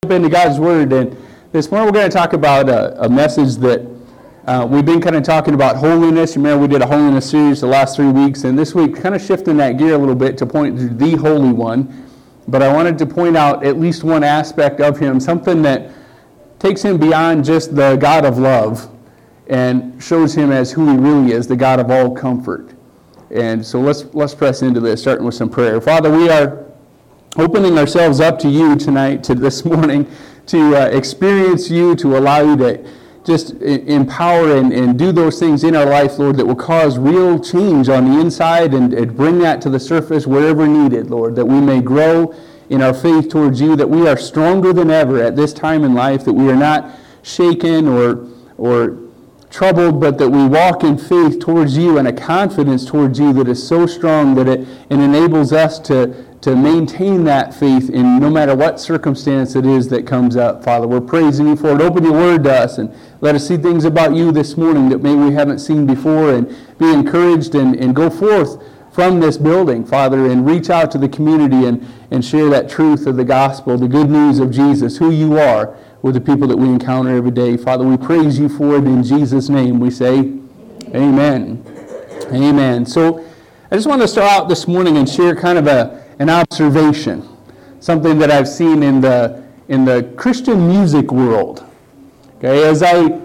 jump into God's Word. And this morning we're going to talk about a message that we've been kind of talking about holiness. Remember, we did a holiness series the last 3 weeks, and this week kind of shifting that gear a little bit to point to the Holy One. But I wanted to point out at least one aspect of Him, something that takes Him beyond just the God of love and shows Him as who He really is, the God of all comfort. And so let's press into this, starting with some prayer. Father, we are opening ourselves up to You tonight, to this morning, to experience You, to allow You to just empower and do those things in our life, Lord, that will cause real change on the inside and bring that to the surface wherever needed, Lord, that we may grow in our faith towards You, that we are stronger than ever at this time in life, that we are not shaken or troubled, but that we walk in faith towards You and a confidence towards You that is so strong that it enables us to maintain that faith in no matter what circumstance it is that comes up. Father, we're praising You for it. Open Your Word to us and let us see things about You this morning that maybe we haven't seen before, and be encouraged and go forth from this building, Father, and reach out to the community and share that truth of the gospel, the good news of Jesus, who You are, with the people that we encounter every day. Father, we praise You for it. In Jesus' name we say, Amen. Amen. So I just want to start out this morning and share kind of an observation, something that I've seen in the Christian music world. Okay, as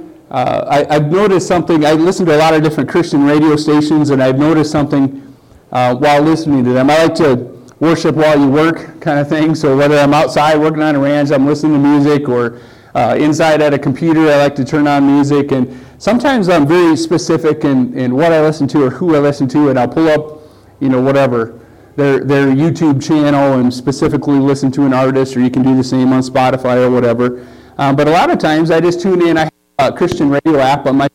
I've noticed something. I listen to a lot of different Christian radio stations, and I've noticed something while listening to them. I like to worship while you work, kind of thing. So whether I'm outside working on a ranch, I'm listening to music, or inside at a computer, I like to turn on music. And sometimes I'm very specific in what I listen to or who I listen to, and I'll pull up, whatever, their YouTube channel and specifically listen to an artist, or you can do the same on Spotify or whatever. But a lot of times I just tune in. I have a Christian radio app on my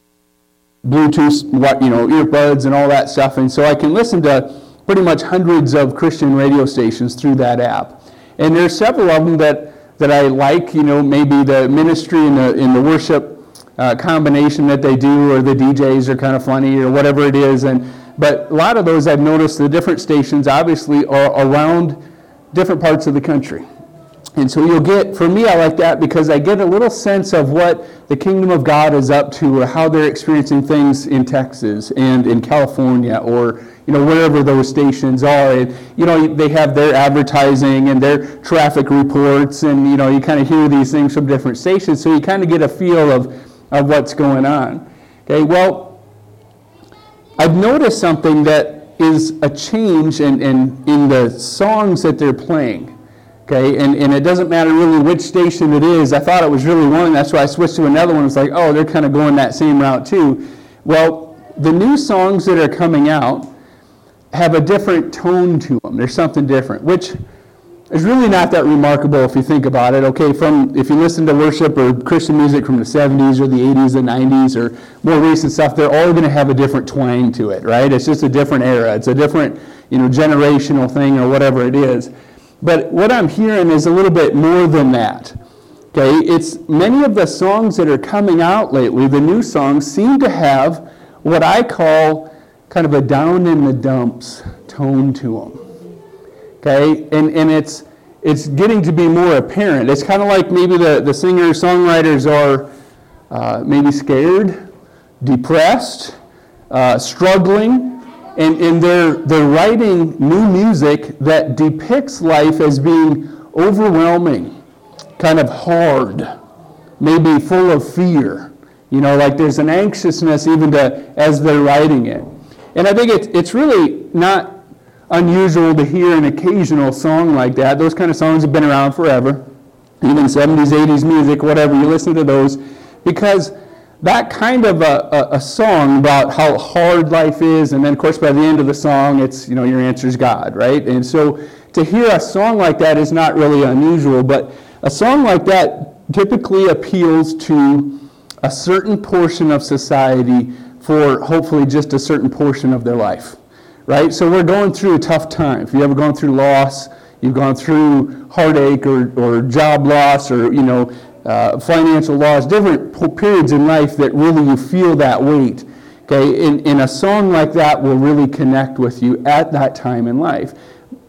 Bluetooth, earbuds and all that stuff, and so I can listen to pretty much hundreds of Christian radio stations through that app. And there's several of them that I like, maybe the ministry in the worship combination that they do, or the DJs are kind of funny, or whatever it is. But a lot of those, I've noticed the different stations obviously are around different parts of the country. And so for me, I like that because I get a little sense of what the kingdom of God is up to, or how they're experiencing things in Texas and in California, or wherever those stations are. And, they have their advertising and their traffic reports, and you kind of hear these things from different stations, so you kind of get a feel of what's going on. Okay, well, I've noticed something that is a change in the songs that they're playing. Okay, and it doesn't matter really which station it is. I thought it was really one, that's why I switched to another one. It's like, oh, they're kind of going that same route too. Well, the new songs that are coming out have a different tone to them. There's something different, which is really not that remarkable if you think about it. Okay, if you listen to worship or Christian music from the 70s or the 80s, the 90s, or more recent stuff, they're all going to have a different twang to it, right? It's just a different era. It's a different, generational thing, or whatever it is. But what I'm hearing is a little bit more than that. Okay, it's many of the songs that are coming out lately, the new songs, seem to have what I call kind of a down in the dumps tone to them. Okay, and it's getting to be more apparent. It's kind of like maybe the singer-songwriters are maybe scared, depressed, struggling, and they're writing new music that depicts life as being overwhelming, kind of hard, maybe full of fear. Like there's an anxiousness even as they're writing it. And I think it's really not unusual to hear an occasional song like that. Those kind of songs have been around forever, even 70s, 80s music, whatever, you listen to those, because that kind of a song about how hard life is, and then of course by the end of the song it's, your answer is God, right? And so to hear a song like that is not really unusual, but a song like that typically appeals to a certain portion of society for hopefully just a certain portion of their life, right? So we're going through a tough time. If you've ever gone through loss, you've gone through heartache or job loss, or financial loss, different periods in life that really you feel that weight. Okay, and a song like that will really connect with you at that time in life.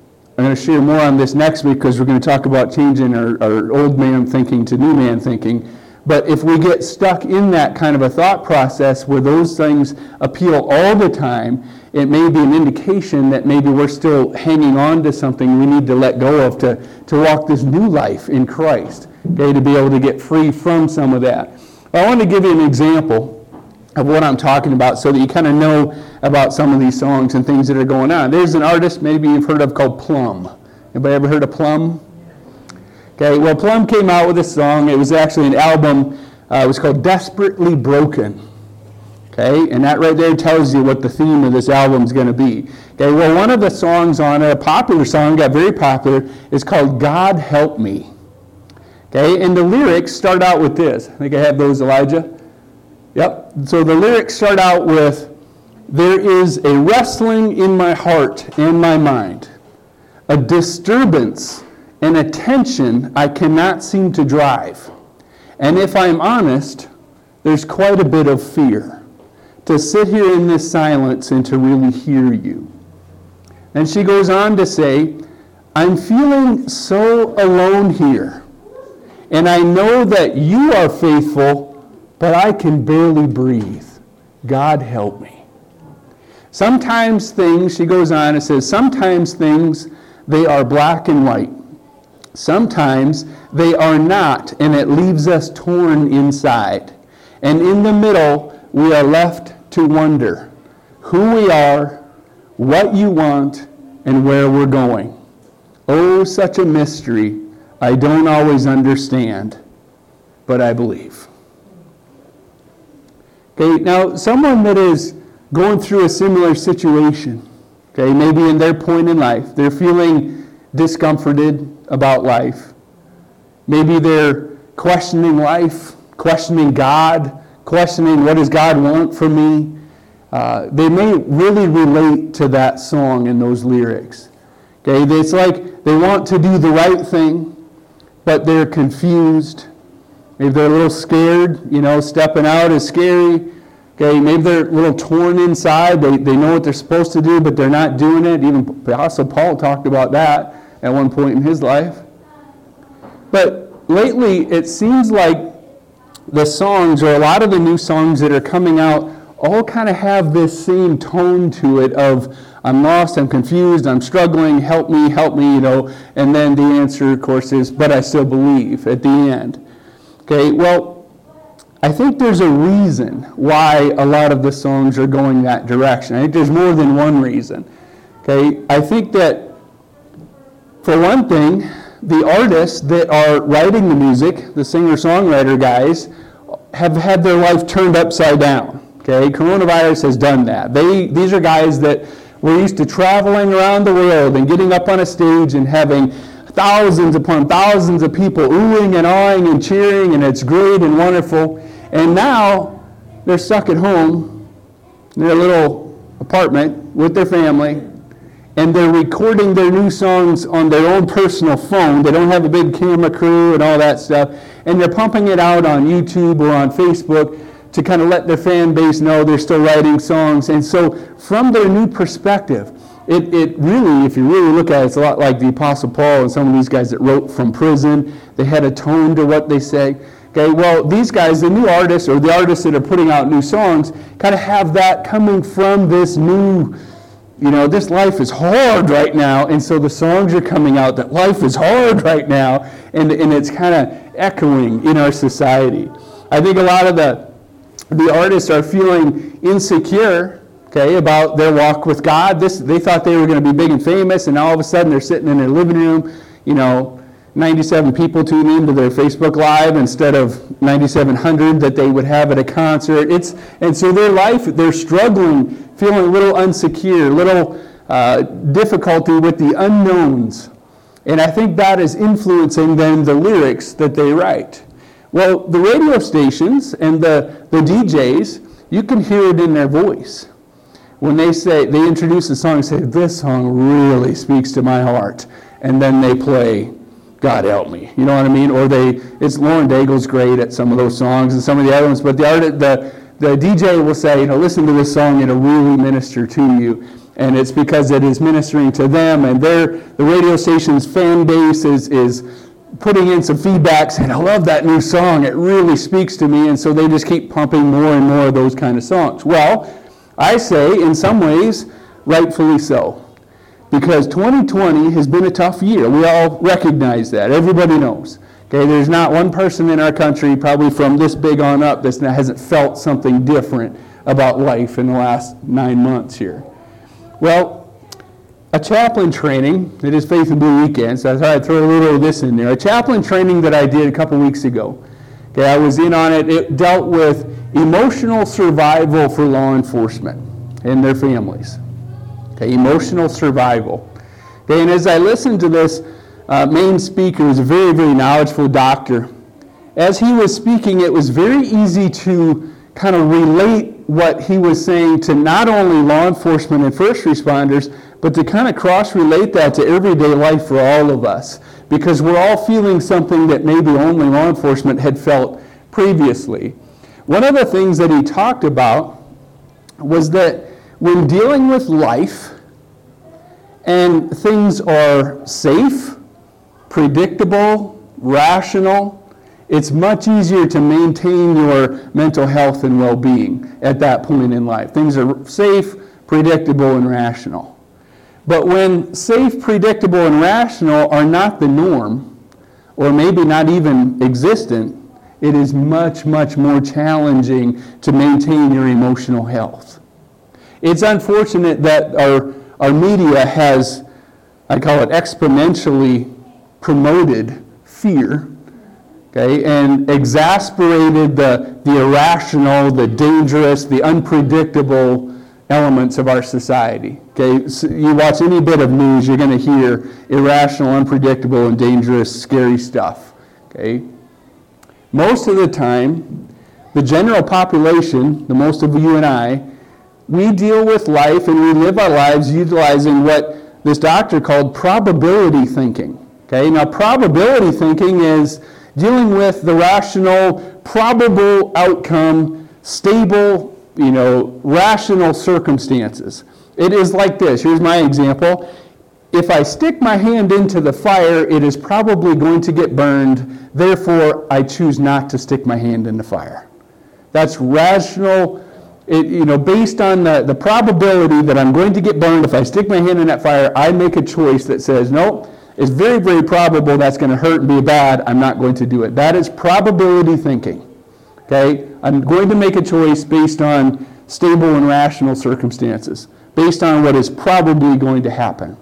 I'm going to share more on this next week because we're going to talk about changing our old man thinking to new man thinking. But if we get stuck in that kind of a thought process where those things appeal all the time, it may be an indication that maybe we're still hanging on to something we need to let go of to walk this new life in Christ, okay, to be able to get free from some of that. I want to give you an example of what I'm talking about so that you kind of know about some of these songs and things that are going on. There's an artist maybe you've heard of called Plum. Anybody ever heard of Plum? Okay, well, Plum came out with a song. It was actually an album. It was called Desperately Broken. Okay, and that right there tells you what the theme of this album is going to be. Okay, well, one of the songs on it, a popular song, got very popular, is called God Help Me. Okay, and the lyrics start out with this. I think I have those, Elijah. Yep. So the lyrics start out with, there is a wrestling in my heart and my mind, a disturbance and a tension I cannot seem to drive. And if I'm honest, there's quite a bit of fear to sit here in this silence and to really hear you. And she goes on to say, I'm feeling so alone here, and I know that you are faithful, but I can barely breathe. God help me. Sometimes things, she goes on and says, sometimes things, they are black and white. Sometimes they are not, and it leaves us torn inside. And in the middle, we are left to wonder who we are, what you want, and where we're going. Oh, such a mystery I don't always understand, but I believe. Okay, now someone that is going through a similar situation, okay, maybe in their point in life, they're feeling discomforted about life. Maybe they're questioning life, questioning God, questioning what does God want from me. They may really relate to that song and those lyrics. Okay, it's like they want to do the right thing, but they're confused. Maybe they're a little scared, stepping out is scary. Okay, maybe they're a little torn inside. They know what they're supposed to do, but they're not doing it. Even Apostle Paul talked about that at one point in his life. But lately, it seems like the songs, or a lot of the new songs that are coming out, all kind of have this same tone to it of, I'm lost, I'm confused, I'm struggling, help me, and then the answer, of course, is, but I still believe at the end. Okay, well, I think there's a reason why a lot of the songs are going that direction. I think there's more than one reason. Okay, I think that, for one thing, the artists that are writing the music, the singer-songwriter guys, have had their life turned upside down. Okay, coronavirus has done that. These are guys that were used to traveling around the world and getting up on a stage and having thousands upon thousands of people oohing and awing and cheering, and it's great and wonderful. And now they're stuck at home in their little apartment with their family, and they're recording their new songs on their own personal phone. They don't have a big camera crew and all that stuff, and they're pumping it out on YouTube or on Facebook to kind of let their fan base know they're still writing songs. And so from their new perspective, it really, if you really look at it, it's a lot like the Apostle Paul and some of these guys that wrote from prison. They had a tone to what they say. Okay, well, these guys, the new artists, or the artists that are putting out new songs, kind of have that coming from this new, this life is hard right now, and so the songs are coming out that life is hard right now, and it's kind of echoing in our society. I think a lot of the artists are feeling insecure, okay, about their walk with God. They thought they were going to be big and famous, and all of a sudden they're sitting in their living room, 97 people tune into their Facebook Live instead of 9,700 that they would have at a concert. And so their life, they're struggling, feeling a little insecure, a little difficulty with the unknowns. And I think that is influencing then the lyrics that they write. Well, the radio stations and the DJs, you can hear it in their voice. When they introduce a song and say, this song really speaks to my heart. And then they play God Help Me. You know what I mean? Or it's Lauren Daigle's great at some of those songs and some of the other ones, but the DJ will say, listen to this song, it'll really minister to you. And it's because it is ministering to them, and the radio station's fan base is putting in some feedback saying, I love that new song, it really speaks to me, and so they just keep pumping more and more of those kind of songs. Well, I say, in some ways, rightfully so. Because 2020 has been a tough year. We all recognize that. Everybody knows. Okay, there's not one person in our country, probably from this big on up, that hasn't felt something different about life in the last 9 months here. Well, a chaplain training, it is Faith and Blue Weekend, so I thought I'd throw a little of this in there. A chaplain training that I did a couple weeks ago. Okay, I was in on it. It dealt with emotional survival for law enforcement and their families. Okay, emotional survival. Okay, and as I listened to this main speaker, who's a very, very knowledgeable doctor, as he was speaking, it was very easy to kind of relate what he was saying to not only law enforcement and first responders, but to kind of cross-relate that to everyday life for all of us, because we're all feeling something that maybe only law enforcement had felt previously. One of the things that he talked about was that when dealing with life and things are safe, predictable, rational, it's much easier to maintain your mental health and well-being at that point in life. Things are safe, predictable, and rational. But when safe, predictable, and rational are not the norm, or maybe not even existent, it is much, much more challenging to maintain your emotional health. It's unfortunate that our media has, I call it, exponentially promoted fear, okay, and exasperated the irrational, the dangerous, the unpredictable elements of our society. Okay, so you watch any bit of news, you're going to hear irrational, unpredictable, and dangerous, scary stuff. Okay, most of the time, the general population, the most of you and I, we deal with life and we live our lives utilizing what this doctor called probability thinking. Okay, now probability thinking is dealing with the rational, probable outcome, stable, rational circumstances. It is like this. Here's my example. If I stick my hand into the fire, it is probably going to get burned. Therefore, I choose not to stick my hand in the fire. That's rational, based on the probability that I'm going to get burned. If I stick my hand in that fire, I make a choice that says, no, it's very, very probable that's going to hurt and be bad. I'm not going to do it. That is probability thinking. Okay? I'm going to make a choice based on stable and rational circumstances, based on what is probably going to happen.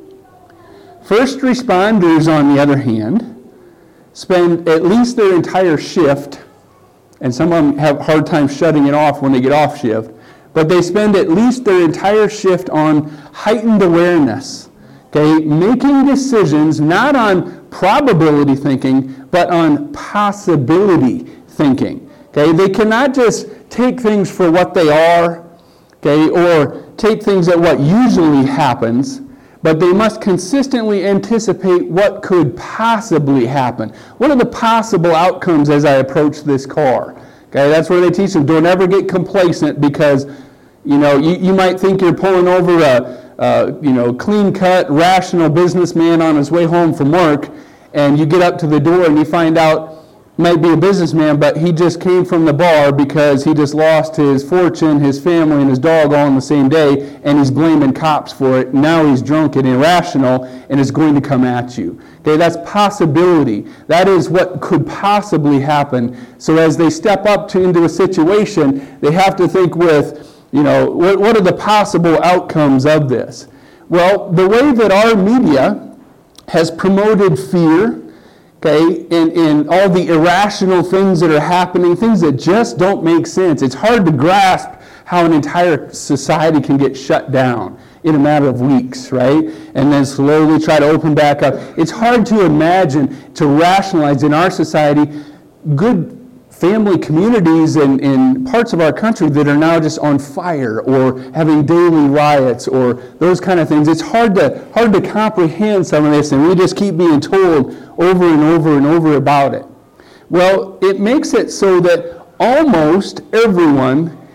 First responders, on the other hand, spend at least their entire shift, and some of them have a hard time shutting it off when they get off shift, but they spend at least their entire shift on heightened awareness, okay, making decisions not on probability thinking, but on possibility thinking. Okay, they cannot just take things for what they are, okay, or take things at what usually happens, but they must consistently anticipate what could possibly happen. What are the possible outcomes as I approach this car? Okay, that's where they teach them. Don't ever get complacent, because you might think you're pulling over a clean-cut, rational businessman on his way home from work, and you get up to the door and you find out might be a businessman, but he just came from the bar because he just lost his fortune, his family, and his dog all on the same day, and he's blaming cops for it. Now he's drunk and irrational and is going to come at you. Okay, that's possibility. That is what could possibly happen. So as they step up into a situation, they have to think with, what are the possible outcomes of this? Well, the way that our media has promoted fear, okay, and all the irrational things that are happening, things that just don't make sense. It's hard to grasp how an entire society can get shut down in a matter of weeks, right? And then slowly try to open back up. It's hard to imagine, to rationalize in our society, good family communities in parts of our country that are now just on fire or having daily riots or those kind of things. It's hard to comprehend some of this, and we just keep being told over and over and over about it. Well, it makes it so that almost everyone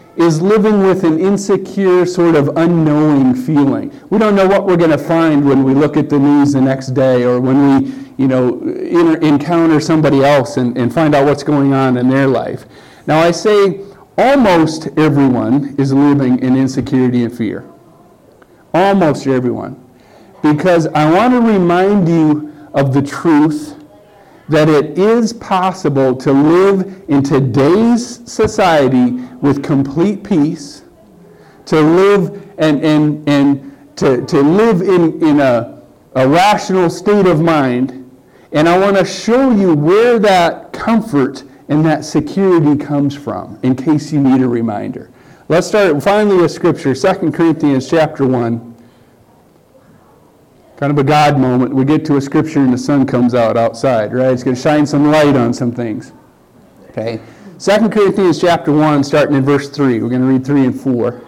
is living with an insecure, sort of unknowing feeling. We don't know what we're going to find when we look at the news the next day, or when we, encounter somebody else and find out what's going on in their life. Now, I say almost everyone is living in insecurity and fear. Almost everyone. Because I want to remind you of the truth that it is possible to live in today's society with complete peace, to live and to live in a rational state of mind. And I want to show you where that comfort and that security comes from, in case you need a reminder. Let's start finally with Scripture, 2 Corinthians chapter 1. Kind of a God moment. We get to a Scripture and the sun comes out outside, right? It's going to shine some light on some things. Okay? 2 Corinthians chapter 1, starting in verse 3. We're going to read 3 and 4.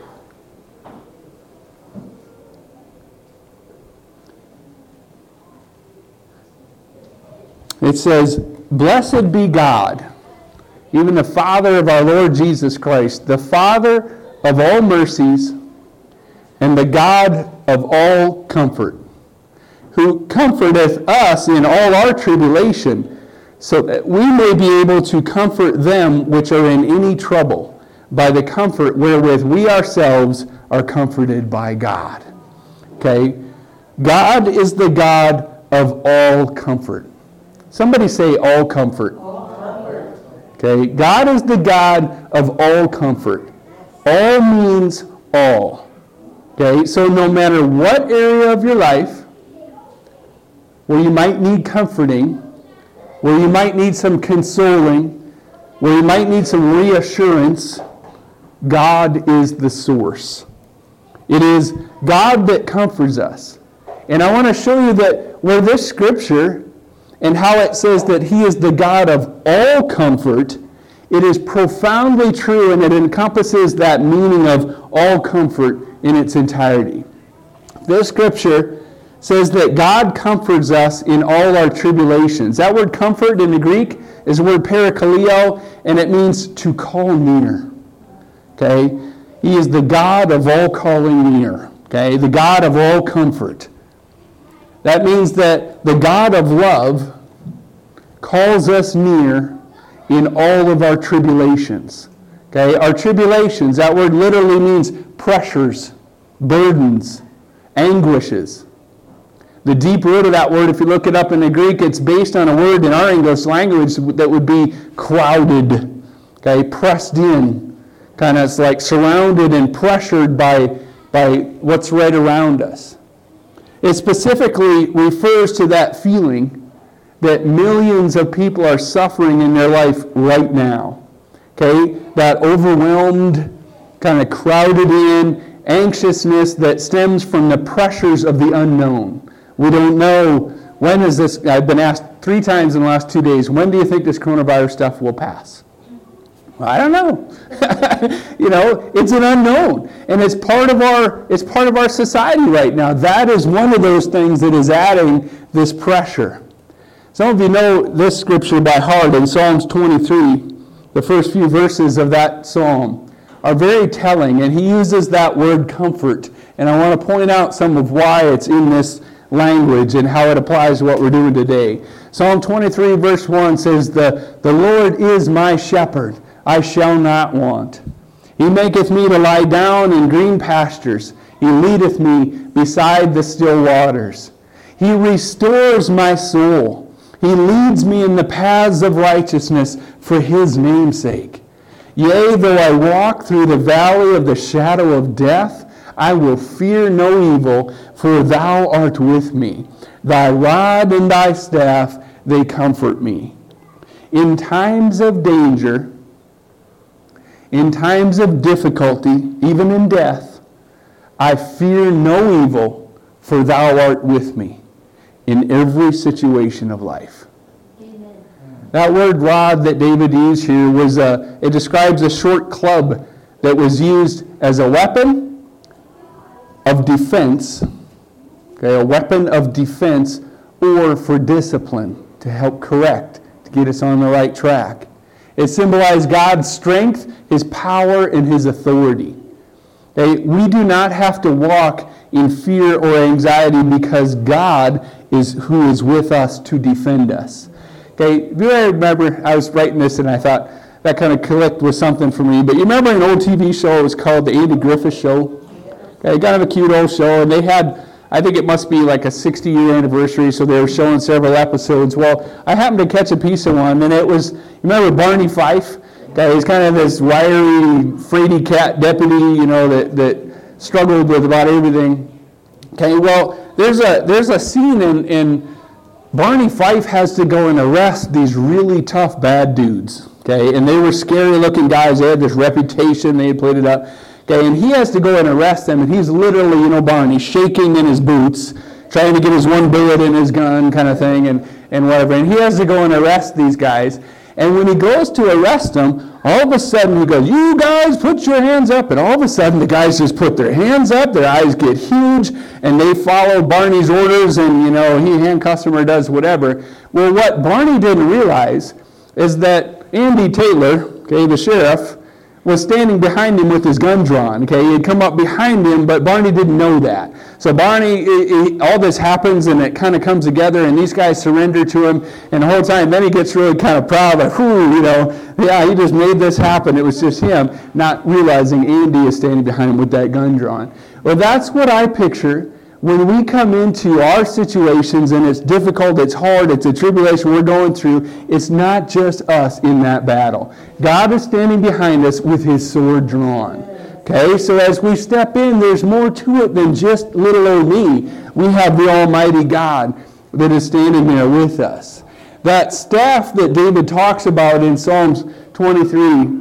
It says, "Blessed be God, even the Father of our Lord Jesus Christ, the Father of all mercies, and the God of all comfort, who comforteth us in all our tribulation, so that we may be able to comfort them which are in any trouble, by the comfort wherewith we ourselves are comforted by God." Okay? God is the God of all comfort. Somebody say all comfort. All comfort. Okay? God is the God of all comfort. All means all. Okay? So no matter what area of your life where you might need comforting, where you might need some consoling, where you might need some reassurance, God is the source. It is God that comforts us. And I want to show you that where this Scripture and how it says that He is the God of all comfort, it is profoundly true, and it encompasses that meaning of all comfort in its entirety. This Scripture says that God comforts us in all our tribulations. That word comfort in the Greek is the word parakaleo, and it means to call near. Okay? He is the God of all calling near. Okay? The God of all comfort. That means that the God of love calls us near in all of our tribulations. Okay? Our tribulations, that word literally means pressures, burdens, anguishes. The deep root of that word, if you look it up in the Greek, it's based on a word in our English language that would be crowded, okay, pressed in, kind of like surrounded and pressured by what's right around us. It specifically refers to that feeling that millions of people are suffering in their life right now. Okay, that overwhelmed, kind of crowded in anxiousness that stems from the pressures of the unknown. We don't know, when is this, I've been asked 3 times in the last 2 days, when do you think this coronavirus stuff will pass? Well, I don't know. It's an unknown. And it's part of our society right now. That is one of those things that is adding this pressure. Some of you know this scripture by heart in Psalms 23. The first few verses of that psalm are very telling, and he uses that word comfort. And I want to point out some of why it's in this language and how it applies to what we're doing today. Psalm 23 verse 1 says, The Lord is my shepherd, I shall not want. He maketh me to lie down in green pastures. He leadeth me beside the still waters. He restores my soul. He leads me in the paths of righteousness for his name's sake. Yea, though I walk through the valley of the shadow of death, I will fear no evil, for thou art with me. Thy rod and thy staff, they comfort me. In times of danger, in times of difficulty, even in death, I fear no evil, for thou art with me in every situation of life. Amen. That word rod that David used here it describes a short club that was used as a weapon of defense, okay, a weapon of defense, or for discipline, to help correct, to get us on the right track. It symbolized God's strength, His power, and His authority. Okay? We do not have to walk in fear or anxiety because God is who is with us to defend us. Okay, if you remember, I was writing this and I thought that kind of clicked with something for me. But you remember an old TV show? It was called The Andy Griffith Show. Okay, kind of a cute old show, and they had, I think it must be like a 60-year anniversary, so they were showing several episodes. Well, I happened to catch a piece of one, and it was, you remember Barney Fife? Okay, he's kind of this wiry, fraidy cat deputy, you know, that struggled with about everything. Okay, well, there's a scene in Barney Fife has to go and arrest these really tough bad dudes. Okay, and they were scary-looking guys. They had this reputation. They had played it up. Okay, and he has to go and arrest them, and he's literally, you know, Barney, shaking in his boots, trying to get his one bullet in his gun kind of thing, and whatever. And he has to go and arrest these guys. And when he goes to arrest them, all of a sudden he goes, "You guys, put your hands up." And all of a sudden the guys just put their hands up, their eyes get huge, and they follow Barney's orders, and, you know, he handcuffs them or does whatever. Well, what Barney didn't realize is that Andy Taylor, okay, the sheriff, was standing behind him with his gun drawn. Okay, he had come up behind him, but Barney didn't know that. So Barney, all this happens, and it kind of comes together, and these guys surrender to him, and the whole time, then he gets really kind of proud, like, whew, you know, yeah, he just made this happen. It was just him, not realizing Andy is standing behind him with that gun drawn. Well, that's what I picture when we come into our situations, and it's difficult, it's hard, it's a tribulation we're going through. It's not just us in that battle. God is standing behind us with His sword drawn. Okay, so as we step in, there's more to it than just little old me. We have the Almighty God that is standing there with us. That staff that David talks about in Psalms 23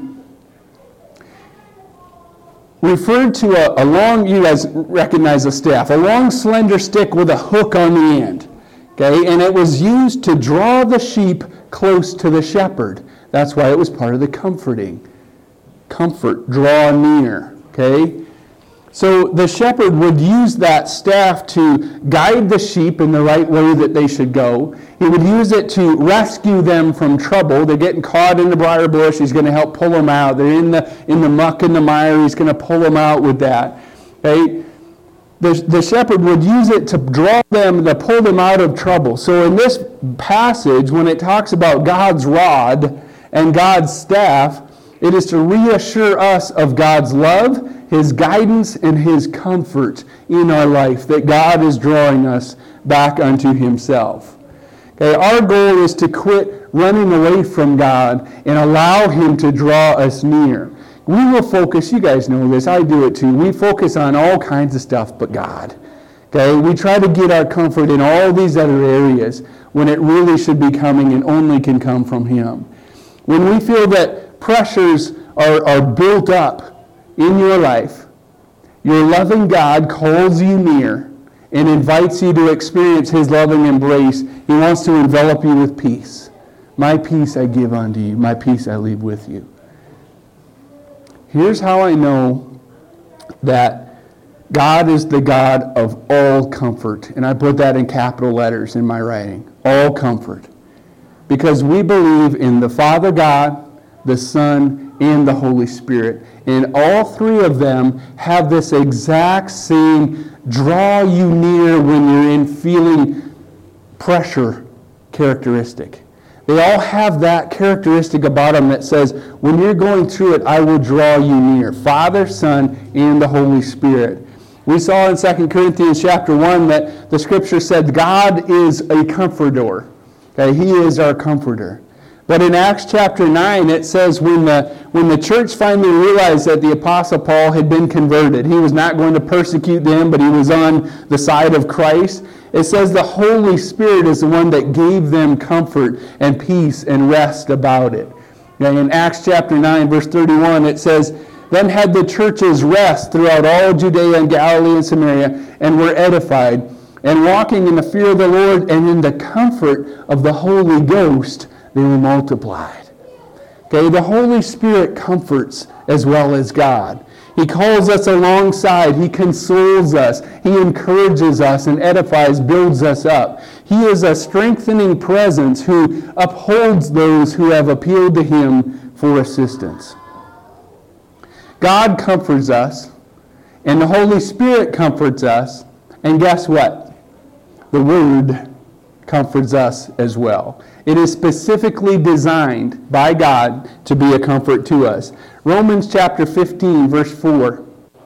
referred to a long, you guys recognize the staff, a long slender stick with a hook on the end. Okay, and it was used to draw the sheep close to the shepherd. That's why it was part of the comforting. Comfort, draw near. Okay? So the shepherd would use that staff to guide the sheep in the right way that they should go. He would use it to rescue them from trouble. They're getting caught in the briar bush. He's going to help pull them out. They're in the muck and the mire. He's going to pull them out with that. Okay? The shepherd would use it to draw them, to pull them out of trouble. So in this passage, when it talks about God's rod and God's staff, it is to reassure us of God's love, His guidance, and His comfort in our life, that God is drawing us back unto Himself. Okay, our goal is to quit running away from God and allow Him to draw us near. We will focus, you guys know this, I do it too, we focus on all kinds of stuff but God. Okay, we try to get our comfort in all these other areas when it really should be coming and only can come from Him. When we feel that pressures are built up in your life, your loving God calls you near and invites you to experience His loving embrace. He wants to envelop you with peace. My peace I give unto you. My peace I leave with you. Here's how I know that God is the God of all comfort. And I put that in capital letters in my writing. All comfort. Because we believe in the Father God, the Son, and the Holy Spirit. And all three of them have this exact same draw you near when you're in feeling pressure characteristic. They all have that characteristic about them that says, when you're going through it, I will draw you near. Father, Son, and the Holy Spirit. We saw in 2 Corinthians chapter 1 that the Scripture said God is a comforter. Okay, He is our comforter. But in Acts chapter 9, it says when the church finally realized that the Apostle Paul had been converted, he was not going to persecute them, but he was on the side of Christ. It says the Holy Spirit is the one that gave them comfort and peace and rest about it. And in Acts chapter 9, verse 31, it says, "Then had the churches rest throughout all Judea and Galilee and Samaria, and were edified, and walking in the fear of the Lord and in the comfort of the Holy Ghost, they were multiplied." Okay, the Holy Spirit comforts as well as God. He calls us alongside. He consoles us. He encourages us and edifies, builds us up. He is a strengthening presence who upholds those who have appealed to Him for assistance. God comforts us, and the Holy Spirit comforts us, and guess what? The Word comforts us as well. It is specifically designed by God to be a comfort to us. Romans chapter 15, verse 4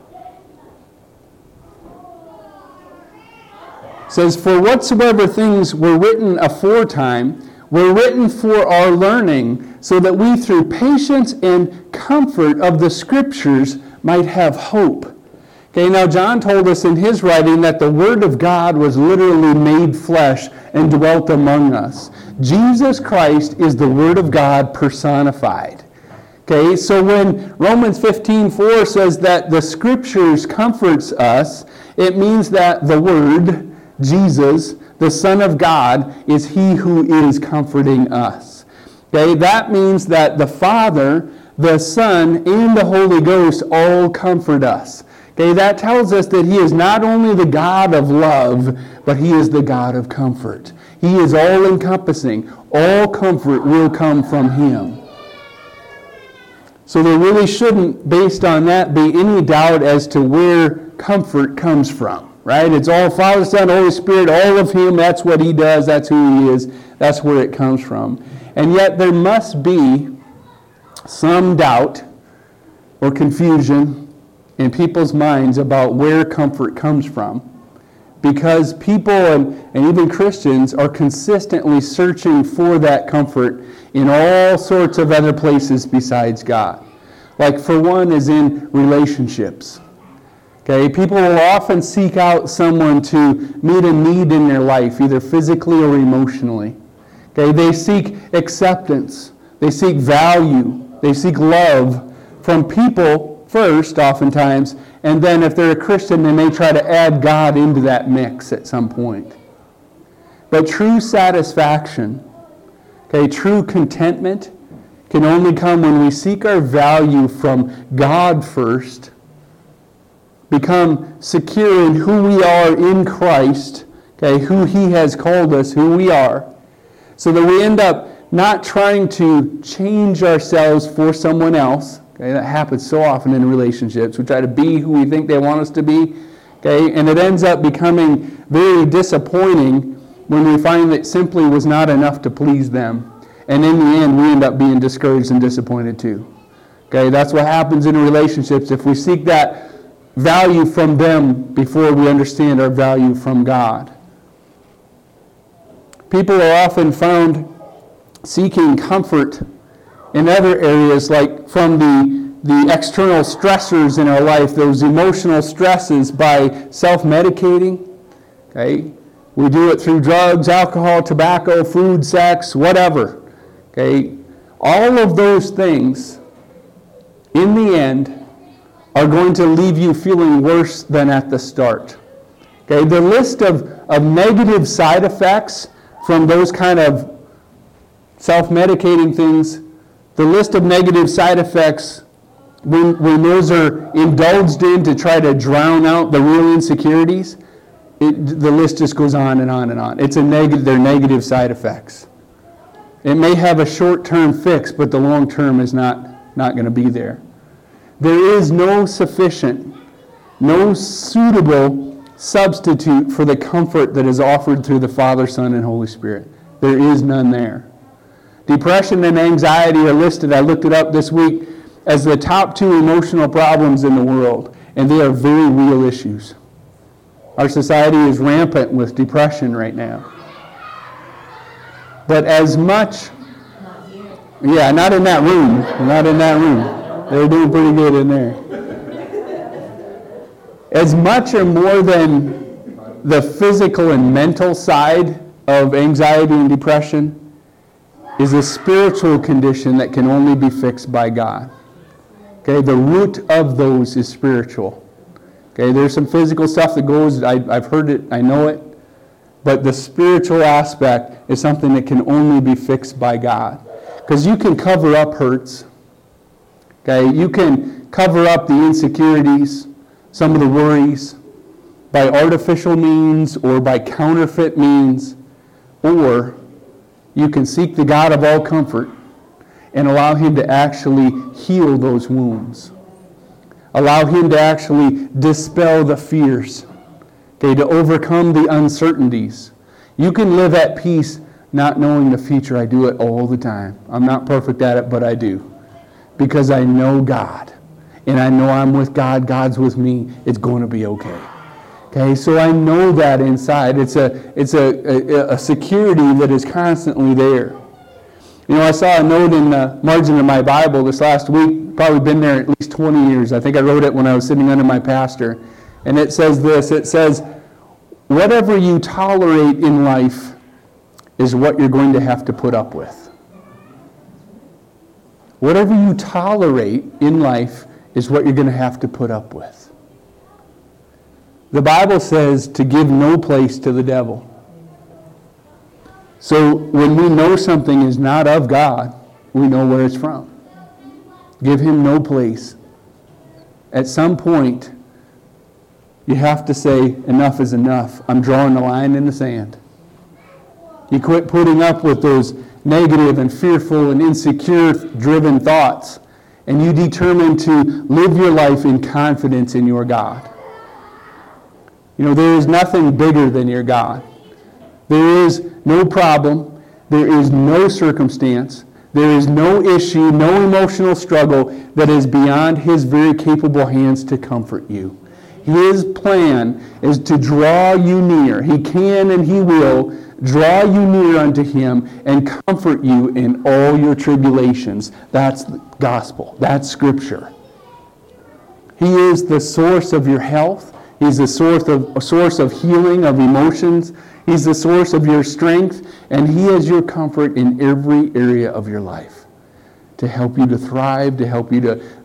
says, "For whatsoever things were written aforetime were written for our learning, so that we through patience and comfort of the Scriptures might have hope." Okay, now John told us in his writing that the Word of God was literally made flesh and dwelt among us. Jesus Christ is the Word of God personified. Okay, so when Romans 15:4 says that the Scriptures comforts us, it means that the Word, Jesus, the Son of God, is He who is comforting us. Okay, that means that the Father, the Son, and the Holy Ghost all comfort us. Okay, that tells us that He is not only the God of love, but He is the God of comfort. He is all-encompassing. All comfort will come from Him. So there really shouldn't, based on that, be any doubt as to where comfort comes from, right? It's all Father, Son, Holy Spirit, all of Him. That's what He does. That's who He is. That's where it comes from. And yet there must be some doubt or confusion in people's minds about where comfort comes from, because people and even Christians are consistently searching for that comfort in all sorts of other places besides God. Like, for one, is in relationships. Okay, people will often seek out someone to meet a need in their life, either physically or emotionally. Okay, they seek acceptance, they seek value, they seek love from people first, oftentimes, and then if they're a Christian, they may try to add God into that mix at some point. But true satisfaction, okay, true contentment, can only come when we seek our value from God first, become secure in who we are in Christ, okay, who He has called us, who we are, so that we end up not trying to change ourselves for someone else. Okay, that happens so often in relationships. We try to be who we think they want us to be, okay, and it ends up becoming very disappointing when we find that simply was not enough to please them. And in the end, we end up being discouraged and disappointed too. Okay, that's what happens in relationships if we seek that value from them before we understand our value from God. People are often found seeking comfort in other areas, like from the external stressors in our life, those emotional stresses, by self-medicating. Okay, we do it through drugs, alcohol, tobacco, food, sex, whatever. Okay, all of those things, in the end, are going to leave you feeling worse than at the start. Okay, the list of negative side effects from those kind of self-medicating things, the list of negative side effects, when those are indulged in to try to drown out the real insecurities, the list just goes on and on and on. They're negative side effects. It may have a short-term fix, but the long-term is not going to be there. There is no suitable substitute for the comfort that is offered through the Father, Son, and Holy Spirit. There is none there. Depression and anxiety are listed, I looked it up this week, as the top 2 emotional problems in the world, and they are very real issues. Our society is rampant with depression right now. But as much... Yeah, not in that room. Not in that room. They're doing pretty good in there. As much or more than the physical and mental side of anxiety and depression is a spiritual condition that can only be fixed by God. Okay, the root of those is spiritual. Okay, there's some physical stuff that goes, I've heard it, I know it, but the spiritual aspect is something that can only be fixed by God. Because you can cover up hurts. Okay, you can cover up the insecurities, some of the worries, by artificial means or by counterfeit means, or you can seek the God of all comfort and allow Him to actually heal those wounds. Allow Him to actually dispel the fears, okay, to overcome the uncertainties. You can live at peace not knowing the future. I do it all the time. I'm not perfect at it, but I do. Because I know God. And I know I'm with God. God's with me. It's going to be okay. Okay, so I know that inside. It's a security that is constantly there. You know, I saw a note in the margin of my Bible this last week. Probably been there at least 20 years. I think I wrote it when I was sitting under my pastor. And it says this. It says, whatever you tolerate in life is what you're going to have to put up with. Whatever you tolerate in life is what you're going to have to put up with. The Bible says to give no place to the devil. So when we know something is not of God, we know where it's from. Give him no place. At some point, you have to say, enough is enough. I'm drawing a line in the sand. You quit putting up with those negative and fearful and insecure-driven thoughts, and you determine to live your life in confidence in your God. You know, there is nothing bigger than your God. There is no problem. There is no circumstance. There is no issue, no emotional struggle that is beyond His very capable hands to comfort you. His plan is to draw you near. He can and He will draw you near unto Him and comfort you in all your tribulations. That's the gospel. That's Scripture. He is the source of your health. He's the source of healing of emotions. He's the source of your strength. And He is your comfort in every area of your life to help you to thrive, to help you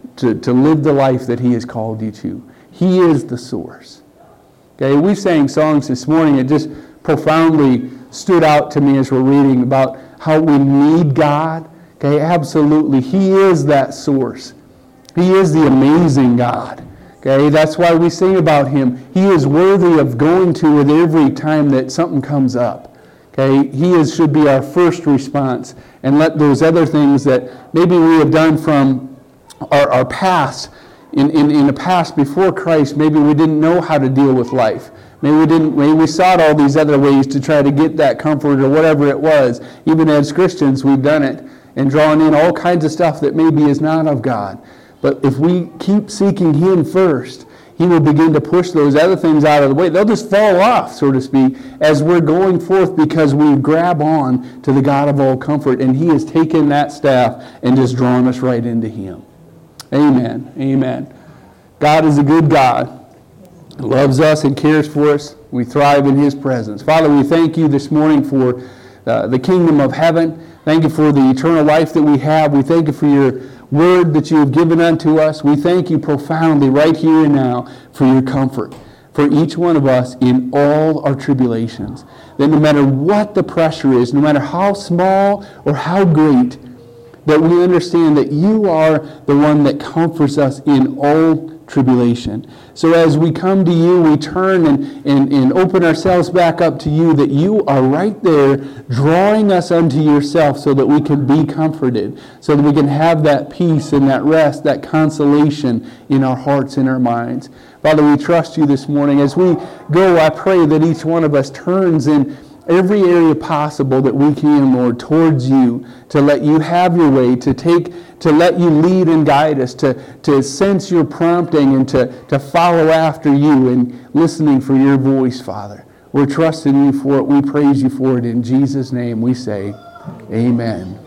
to live the life that He has called you to. He is the source. Okay, we sang songs this morning. It just profoundly stood out to me as we're reading about how we need God. Okay, absolutely. He is that source. He is the amazing God. Okay, that's why we sing about Him. He is worthy of going to at every time that something comes up. Okay, He should be our first response. And let those other things that maybe we have done from our past, in the past before Christ, maybe we didn't know how to deal with life. Maybe we sought all these other ways to try to get that comfort or whatever it was. Even as Christians, we've done it and drawn in all kinds of stuff that maybe is not of God. But if we keep seeking Him first, He will begin to push those other things out of the way. They'll just fall off, so to speak, as we're going forth because we grab on to the God of all comfort, and He has taken that staff and just drawn us right into Him. Amen. Amen. God is a good God. He loves us and cares for us. We thrive in His presence. Father, we thank You this morning for the kingdom of heaven. Thank You for the eternal life that we have. We thank You for Your word that You have given unto us. We thank You profoundly right here and now for Your comfort for each one of us in all our tribulations. That no matter what the pressure is, no matter how small or how great, that we understand that You are the one that comforts us in all tribulation. So as we come to You, we turn and open ourselves back up to You, that You are right there drawing us unto Yourself so that we can be comforted, so that we can have that peace and that rest, that consolation in our hearts and our minds. Father, we trust You this morning. As we go, I pray that each one of us turns in every area possible that we can, Lord, towards You, to let You have Your way, to let You lead and guide us, to sense Your prompting and to follow after You and listening for Your voice, Father. We're trusting You for it. We praise You for it. In Jesus' name we say, amen.